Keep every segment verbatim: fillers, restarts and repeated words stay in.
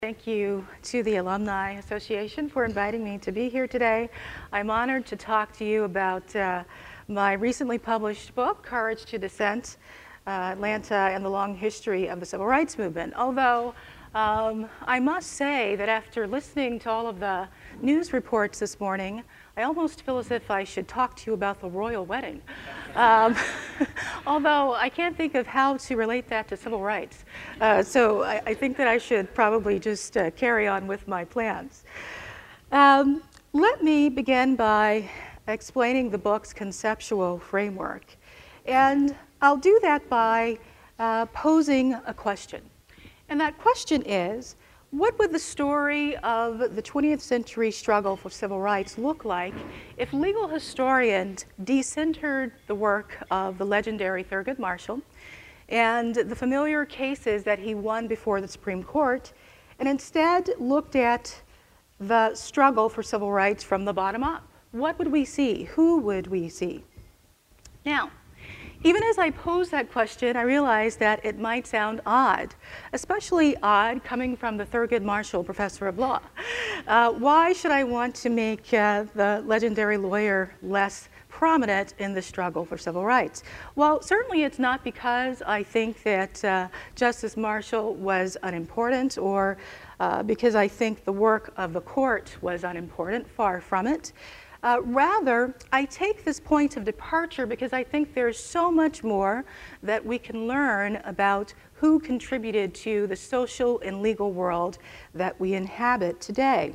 Thank you to the Alumni Association for inviting me to be here today. I'm honored to talk to you about uh, my recently published book, Courage to Dissent, uh, Atlanta and the Long History of the Civil Rights Movement. Although um, I must say that after listening to all of the news reports this morning, I almost feel as if I should talk to you about the royal wedding. Um, although I can't think of how to relate that to civil rights. Uh, so I, I think that I should probably just uh, carry on with my plans. Um, let me begin by explaining the book's conceptual framework. And I'll do that by uh, posing a question. And that question is, what would the story of the twentieth century struggle for civil rights look like if legal historians decentered the work of the legendary Thurgood Marshall and the familiar cases that he won before the Supreme Court, and instead looked at the struggle for civil rights from the bottom up? What would we see? Who would we see? Now, even as I pose that question, I realize that it might sound odd, especially odd coming from the Thurgood Marshall Professor of Law. Uh, why should I want to make uh, the legendary lawyer less prominent in the struggle for civil rights? Well, certainly it's not because I think that uh, Justice Marshall was unimportant or uh, because I think the work of the court was unimportant, far from it. Uh, rather, I take this point of departure because I think there's so much more that we can learn about who contributed to the social and legal world that we inhabit today.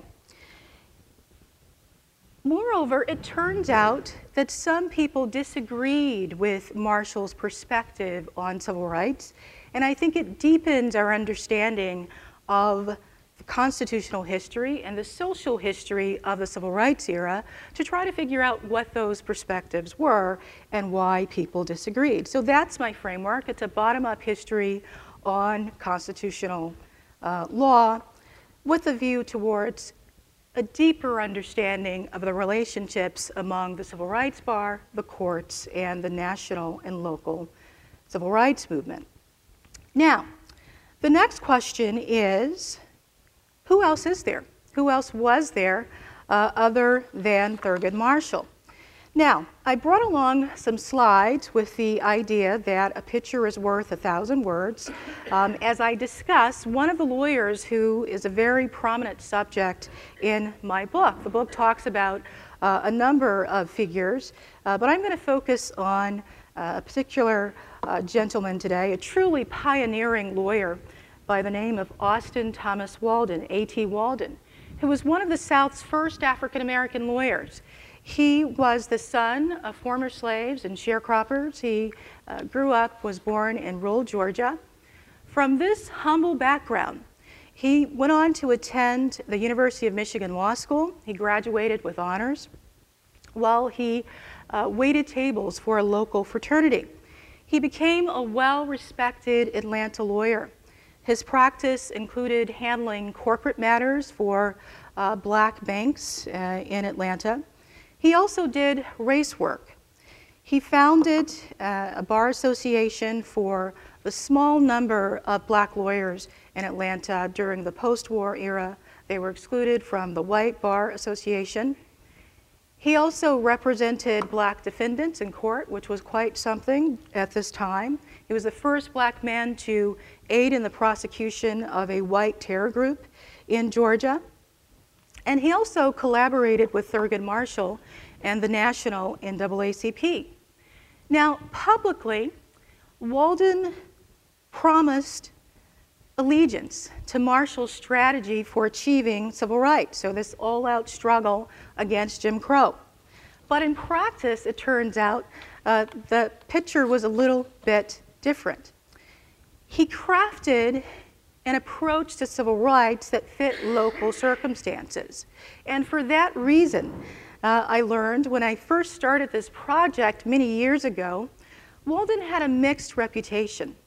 Moreover, it turns out that some people disagreed with Marshall's perspective on civil rights, and I think it deepens our understanding of the constitutional history and the social history of the civil rights era to try to figure out what those perspectives were and why people disagreed. So that's my framework. It's a bottom-up history on constitutional uh, law with a view towards a deeper understanding of the relationships among the civil rights bar, the courts, and the national and local civil rights movement. Now, the next question is, who else is there? Who else was there uh, other than Thurgood Marshall? Now, I brought along some slides with the idea that a picture is worth a thousand words. Um, as I discuss, one of the lawyers who is a very prominent subject in my book. The book talks about uh, a number of figures, uh, but I'm going to focus on uh, a particular uh, gentleman today, a truly pioneering lawyer by the name of Austin Thomas Walden, A T Walden, who was one of the South's first African-American lawyers. He was the son of former slaves and sharecroppers. He uh, grew up, was born in rural Georgia. From this humble background, he went on to attend the University of Michigan Law School. He graduated with honors while he uh, waited tables for a local fraternity. He became a well-respected Atlanta lawyer. His practice included handling corporate matters for uh, black banks uh, in Atlanta. He also did race work. He founded uh, a bar association for the small number of black lawyers in Atlanta during the post-war era. They were excluded from the White Bar Association. He also represented black defendants in court, which was quite something at this time. He was the first black man to aid in the prosecution of a white terror group in Georgia. And he also collaborated with Thurgood Marshall and the national N double A C P. Now, publicly, Walden promised allegiance to Marshall's strategy for achieving civil rights, so this all-out struggle against Jim Crow. But in practice, it turns out uh, the picture was a little bit different. He crafted an approach to civil rights that fit local circumstances. And for that reason, uh, I learned when I first started this project many years ago, Walden had a mixed reputation.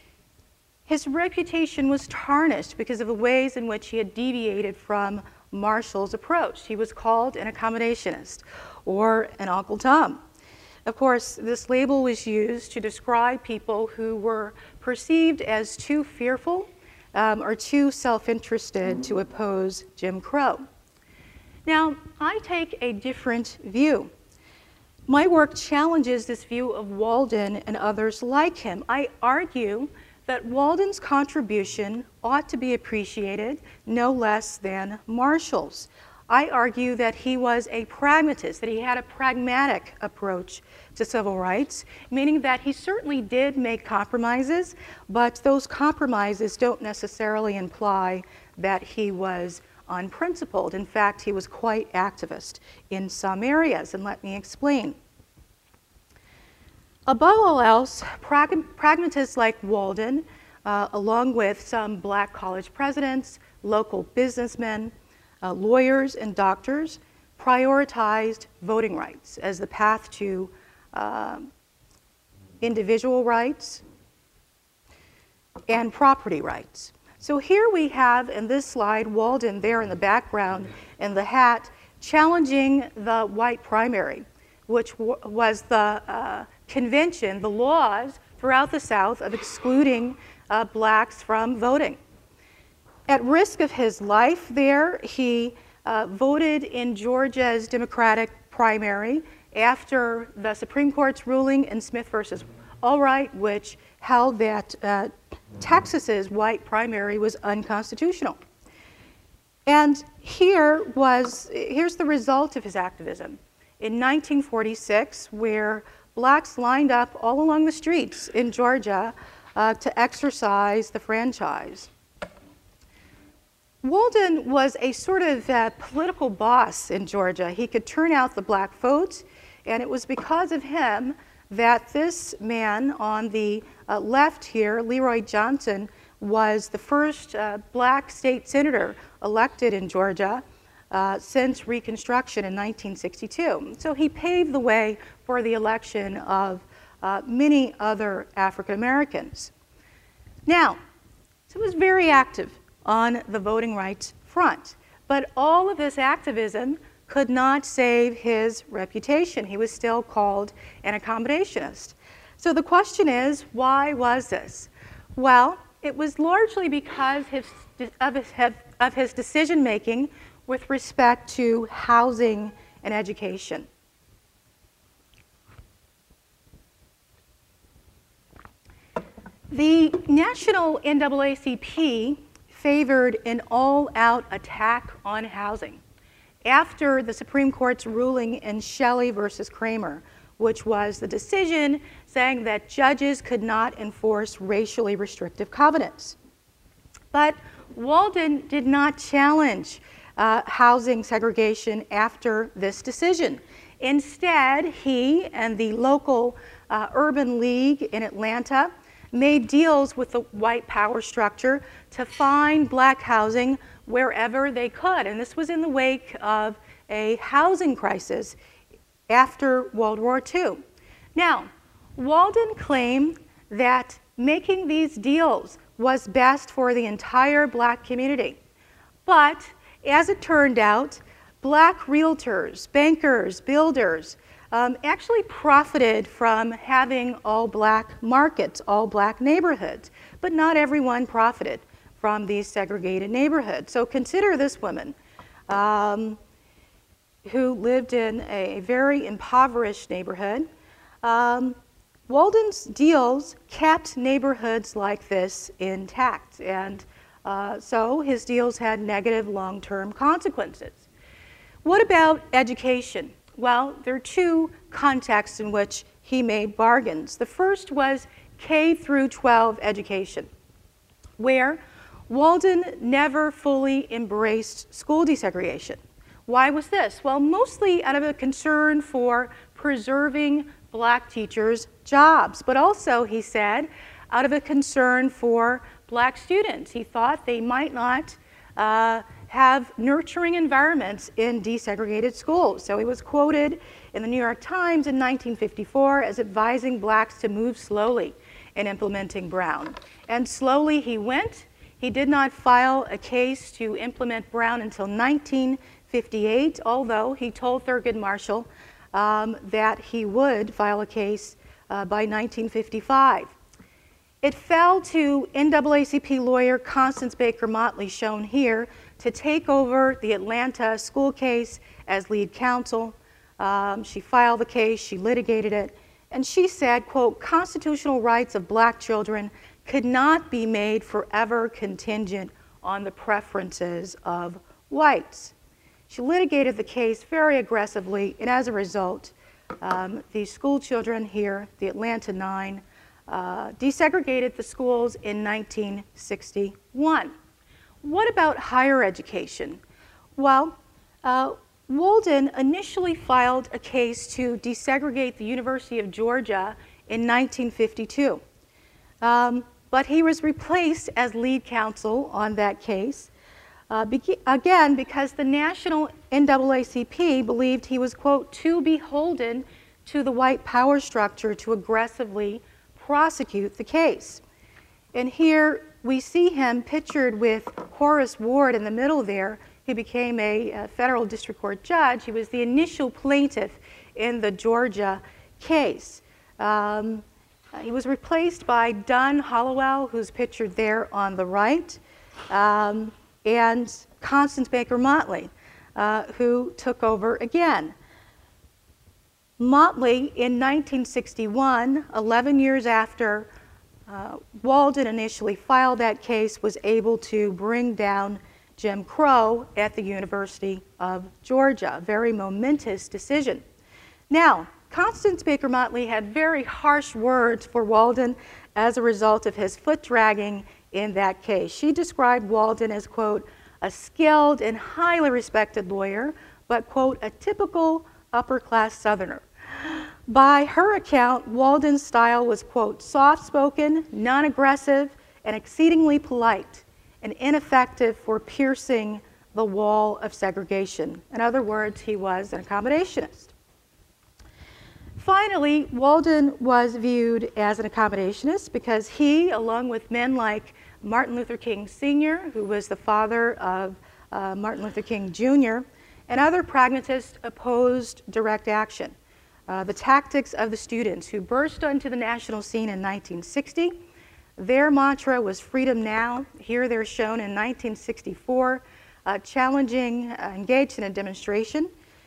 His reputation was tarnished because of the ways in which he had deviated from Marshall's approach. He was called an accommodationist or an Uncle Tom. Of course, this label was used to describe people who were perceived as too fearful um, are too self-interested to oppose Jim Crow. Now, I take a different view. My work challenges this view of Walden and others like him. I argue that Walden's contribution ought to be appreciated no less than Marshall's. I argue that he was a pragmatist, that he had a pragmatic approach to civil rights, meaning that he certainly did make compromises, but those compromises don't necessarily imply that he was unprincipled. In fact, he was quite activist in some areas, and let me explain. Above all else, prag pragmatists like Walden, uh, along with some black college presidents, local businessmen, uh, lawyers, and doctors, prioritized voting rights as the path to uh, individual rights and property rights. So here we have in this slide Walden there in the background in the hat challenging the white primary, which was the uh, convention, the laws throughout the South of excluding uh, blacks from voting. At risk of his life there, he uh, voted in Georgia's Democratic primary after the Supreme Court's ruling in Smith versus Allwright, which held that uh, Texas's white primary was unconstitutional. And here was, here's the result of his activism. In nineteen forty-six, where blacks lined up all along the streets in Georgia uh, to exercise the franchise. Walden was a sort of uh, political boss in Georgia. He could turn out the black vote, and it was because of him that this man on the uh, left here, Leroy Johnson, was the first uh, black state senator elected in Georgia uh, since Reconstruction in nineteen sixty-two. So he paved the way for the election of uh, many other African Americans. Now, so he was very active on the voting rights front, but all of this activism could not save his reputation. He was still called an accommodationist. So the question is, why was this? Well, it was largely because his, of his, of his decision-making with respect to housing and education. The National N double A C P favored an all-out attack on housing after the Supreme Court's ruling in Shelley versus Kramer, which was the decision saying that judges could not enforce racially restrictive covenants. But Walden did not challenge uh, housing segregation after this decision. Instead, he and the local uh, Urban League in Atlanta made deals with the white power structure to find black housing wherever they could. And this was in the wake of a housing crisis after World War Two. Now, Walden claimed that making these deals was best for the entire black community. But as it turned out, black realtors, bankers, builders, Um, actually profited from having all black markets, all black neighborhoods, but not everyone profited from these segregated neighborhoods. So consider this woman um, who lived in a very impoverished neighborhood. Um, Walden's deals kept neighborhoods like this intact, and uh, so his deals had negative long-term consequences. What about education? Well, there are two contexts in which he made bargains. The first was K through twelve education, where Walden never fully embraced school desegregation. Why was this? Well, mostly out of a concern for preserving black teachers' jobs, but also, he said, out of a concern for black students. He thought they might not uh, have nurturing environments in desegregated schools. So he was quoted in the New York Times in nineteen fifty-four as advising blacks to move slowly in implementing Brown. And slowly he went. He did not file a case to implement Brown until nineteen fifty-eight, although he told Thurgood Marshall um, that he would file a case uh, by nineteen fifty-five. It fell to N double A C P lawyer Constance Baker Motley, shown here, to take over the Atlanta school case as lead counsel. Um, she filed the case, she litigated it, and she said, quote, "Constitutional rights of black children could not be made forever contingent on the preferences of whites." She litigated the case very aggressively, and as a result, um, the school children here, the Atlanta Nine, uh, desegregated the schools in nineteen sixty-one. What about higher education? Well, uh, Walden initially filed a case to desegregate the University of Georgia in nineteen fifty-two. Um, but he was replaced as lead counsel on that case, uh, be again, because the national N double A C P believed he was, quote, too beholden to the white power structure to aggressively prosecute the case. And here we see him pictured with Horace Ward in the middle there, who became a, a federal district court judge. He was the initial plaintiff in the Georgia case. Um, he was replaced by Dunn Hollowell, who's pictured there on the right, um, and Constance Baker Motley, uh, who took over again. Motley, in nineteen sixty-one, eleven years after uh, Walden initially filed that case, was able to bring down Jim Crow at the University of Georgia. A very momentous decision. Now, Constance Baker Motley had very harsh words for Walden as a result of his foot dragging in that case. She described Walden as, quote, a skilled and highly respected lawyer, but, quote, a typical upper-class Southerner. By her account, Walden's style was, quote, soft-spoken, non-aggressive, and exceedingly polite, and ineffective for piercing the wall of segregation. In other words, he was an accommodationist. Finally, Walden was viewed as an accommodationist because he, along with men like Martin Luther King Senior, who was the father of uh, Martin Luther King Junior, and other pragmatists, opposed direct action. Uh, the tactics of the students who burst onto the national scene in nineteen sixty, their mantra was freedom now. Here they're shown in nineteen sixty-four, uh, challenging, uh, engaged in a demonstration.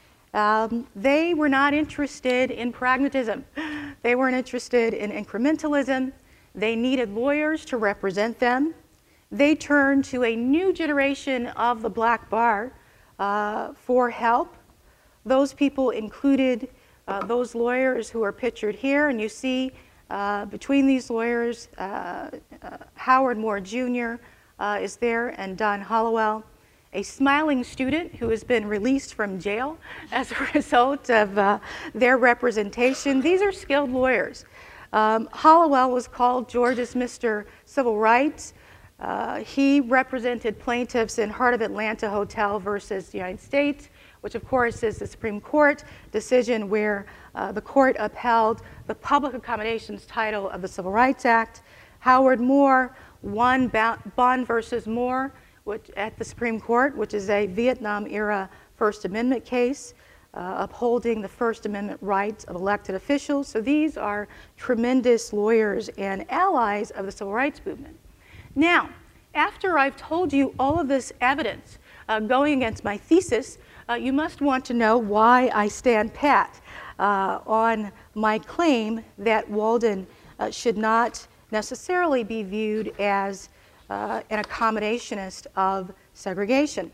Um, they were not interested in pragmatism. They weren't interested in incrementalism. They needed lawyers to represent them. They turned to a new generation of the black bar uh, for help. Those people included uh, those lawyers who are pictured here, and you see uh, between these lawyers, uh, uh, Howard Moore Junior Uh, is there, and Don Hollowell, a smiling student who has been released from jail as a result of uh, their representation. These are skilled lawyers. Um, Hollowell was called Georgia's Mister Civil Rights. Uh, he represented plaintiffs in Heart of Atlanta Hotel versus the United States, which of course is the Supreme Court decision where uh, the court upheld the public accommodations title of the Civil Rights Act. Howard Moore won Bond versus Moore which, at the Supreme Court, which is a Vietnam-era First Amendment case, uh, upholding the First Amendment rights of elected officials. So these are tremendous lawyers and allies of the civil rights movement. Now, after I've told you all of this evidence uh, going against my thesis, uh, you must want to know why I stand pat uh, on my claim that Walden uh, should not necessarily be viewed as uh, an accommodationist of segregation.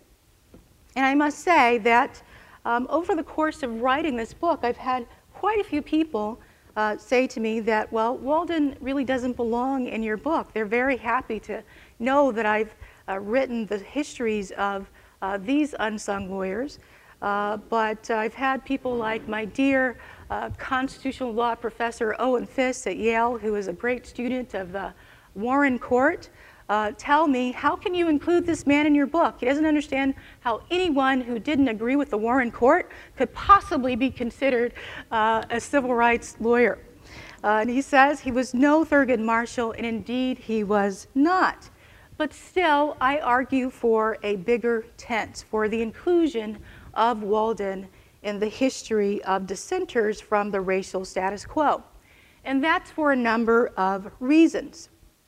And I must say that um, over the course of writing this book, I've had quite a few people uh, say to me that, well, Walden really doesn't belong in your book. They're very happy to know that I've uh, written the histories of uh, these unsung lawyers. Uh, but I've had people like my dear uh, constitutional law professor Owen Fiss at Yale, who is a great student of the Warren Court, uh, tell me, how can you include this man in your book? He doesn't understand how anyone who didn't agree with the Warren Court could possibly be considered uh, a civil rights lawyer. Uh, and he says he was no Thurgood Marshall, and indeed he was not. But still, I argue for a bigger tent, for the inclusion of Walden in the history of dissenters from the racial status quo. And that's for a number of reasons.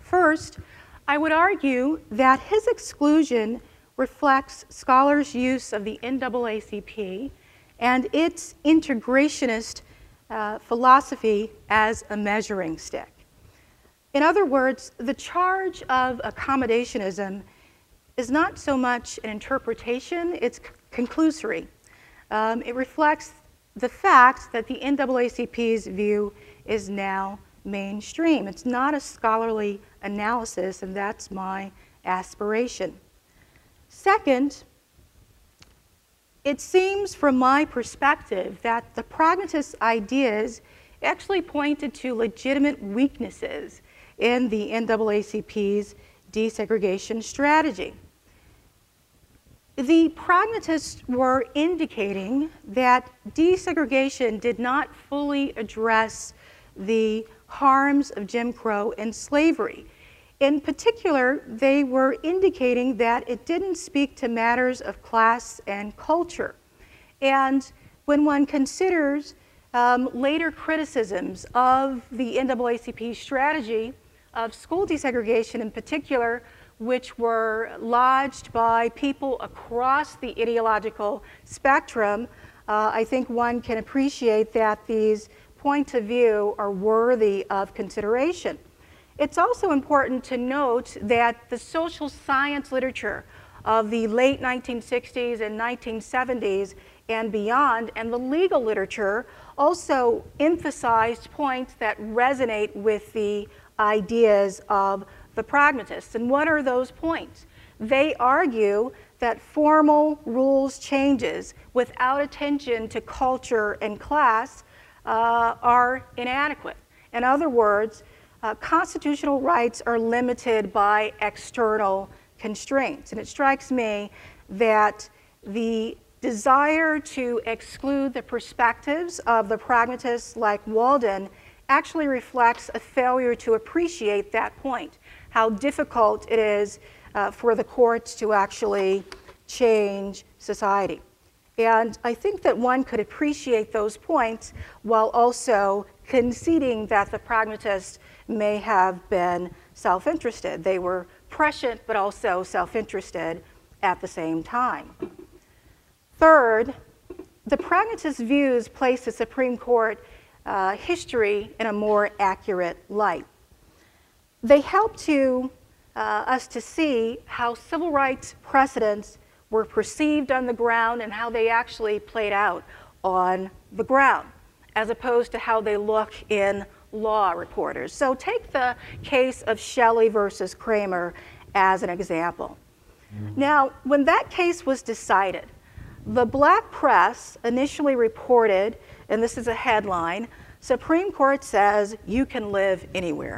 First, I would argue that his exclusion reflects scholars' use of the N double A C P and its integrationist uh, philosophy as a measuring stick. In other words, the charge of accommodationism is not so much an interpretation, it's conclusory. Um, it reflects the fact that the N double A C P's view is now mainstream. It's not a scholarly analysis, and that's my aspiration. Second, it seems from my perspective that the pragmatist ideas actually pointed to legitimate weaknesses in the N double A C P's desegregation strategy. The pragmatists were indicating that desegregation did not fully address the harms of Jim Crow and slavery. In particular, they were indicating that it didn't speak to matters of class and culture. And when one considers um, later criticisms of the N double A C P strategy of school desegregation in particular, which were lodged by people across the ideological spectrum, uh, I think one can appreciate that these points of view are worthy of consideration. It's also important to note that the social science literature of the late nineteen sixties and nineteen seventies and beyond, and the legal literature also emphasized points that resonate with the ideas of the pragmatists. And what are those points? They argue that formal rules changes without attention to culture and class uh, are inadequate. In other words, uh, constitutional rights are limited by external constraints. And it strikes me that the desire to exclude the perspectives of the pragmatists like Walden actually reflects a failure to appreciate that point, how difficult it is uh, for the courts to actually change society. And I think that one could appreciate those points while also conceding that the pragmatists may have been self-interested. They were prescient but also self-interested at the same time. Third, the pragmatist views place the Supreme Court Uh, history in a more accurate light. They help to uh, us to see how civil rights precedents were perceived on the ground and how they actually played out on the ground, as opposed to how they look in law reporters. So take the case of Shelley versus Kramer as an example. Mm-hmm. Now, when that case was decided, the black press initially reported, and this is a headline, Supreme Court says you can live anywhere.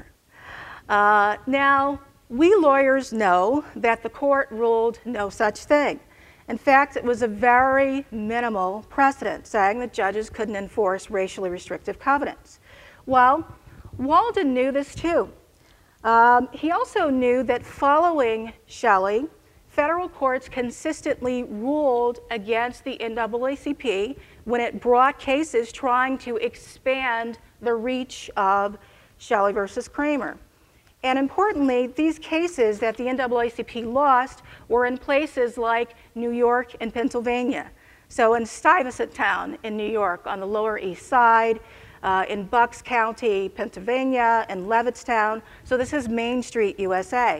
Uh, now, we lawyers know that the court ruled no such thing. In fact, it was a very minimal precedent saying that judges couldn't enforce racially restrictive covenants. Well, Walden knew this too. Um, he also knew that following Shelley, federal courts consistently ruled against the N double A C P when it brought cases trying to expand the reach of Shelley versus Kramer. And importantly, these cases that the N double A C P lost were in places like New York and Pennsylvania. So in Stuyvesant Town in New York on the Lower East Side, uh, in Bucks County, Pennsylvania, and Levittstown. So this is Main Street, U S A.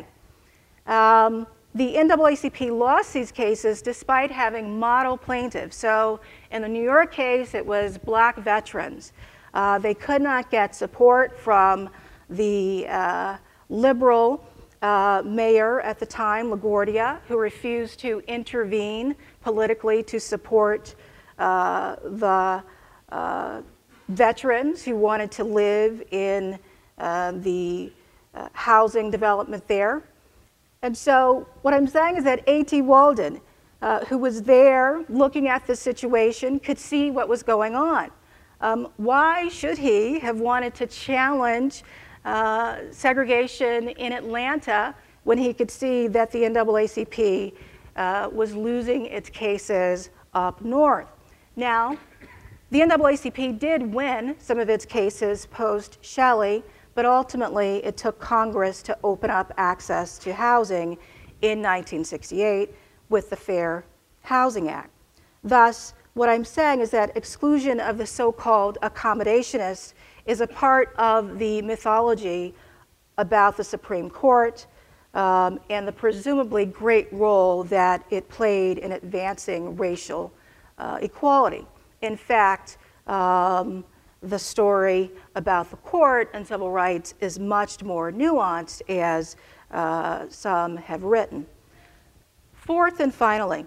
Um, The N double A C P lost these cases despite having model plaintiffs. So in the New York case, it was black veterans. Uh, they could not get support from the uh, liberal uh, mayor at the time, LaGuardia, who refused to intervene politically to support uh, the uh, veterans who wanted to live in uh, the uh, housing development there. And so what I'm saying is that A T Walden, uh, who was there looking at the situation, could see what was going on. Um, why should he have wanted to challenge uh, segregation in Atlanta when he could see that the N double A C P uh, was losing its cases up north? Now, the N double A C P did win some of its cases post-Shelley, but ultimately it took Congress to open up access to housing in nineteen sixty-eight with the Fair Housing Act. Thus, what I'm saying is that exclusion of the so-called accommodationists is a part of the mythology about the Supreme Court um, and the presumably great role that it played in advancing racial uh, equality. In fact, um, the story about the court and civil rights is much more nuanced, as uh, some have written. Fourth and finally,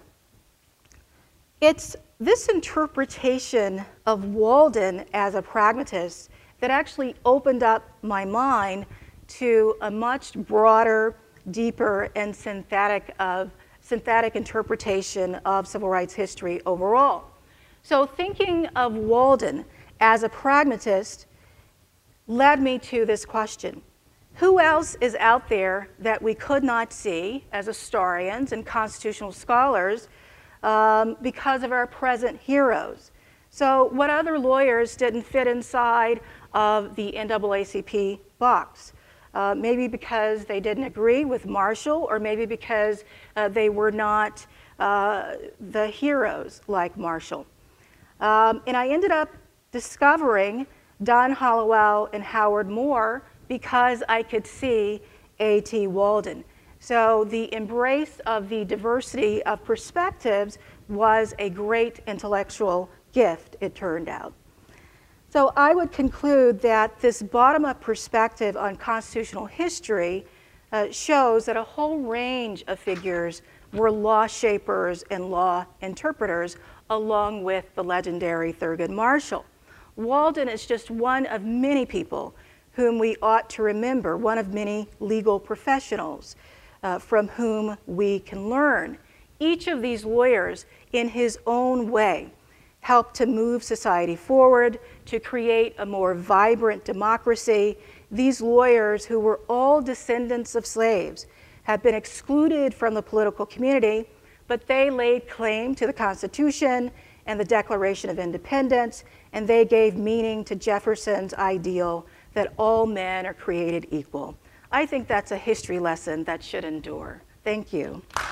it's this interpretation of Walden as a pragmatist that actually opened up my mind to a much broader, deeper, and synthetic, of, synthetic interpretation of civil rights history overall. So thinking of Walden as a pragmatist led me to this question. Who else is out there that we could not see as historians and constitutional scholars um, because of our present heroes? So what other lawyers didn't fit inside of the N double A C P box? Uh, maybe because they didn't agree with Marshall, or maybe because uh, they were not uh, the heroes like Marshall. Um, and I ended up discovering Don Hollowell and Howard Moore because I could see A T Walden. So the embrace of the diversity of perspectives was a great intellectual gift, it turned out. So I would conclude that this bottom-up perspective on constitutional history uh, shows that a whole range of figures were law shapers and law interpreters, along with the legendary Thurgood Marshall. Walden is just one of many people whom we ought to remember, one of many legal professionals uh, from whom we can learn. Each of these lawyers, in his own way, helped to move society forward, to create a more vibrant democracy. These lawyers, who were all descendants of slaves, have been excluded from the political community, but they laid claim to the Constitution and the Declaration of Independence, and they gave meaning to Jefferson's ideal that all men are created equal. I think that's a history lesson that should endure. Thank you.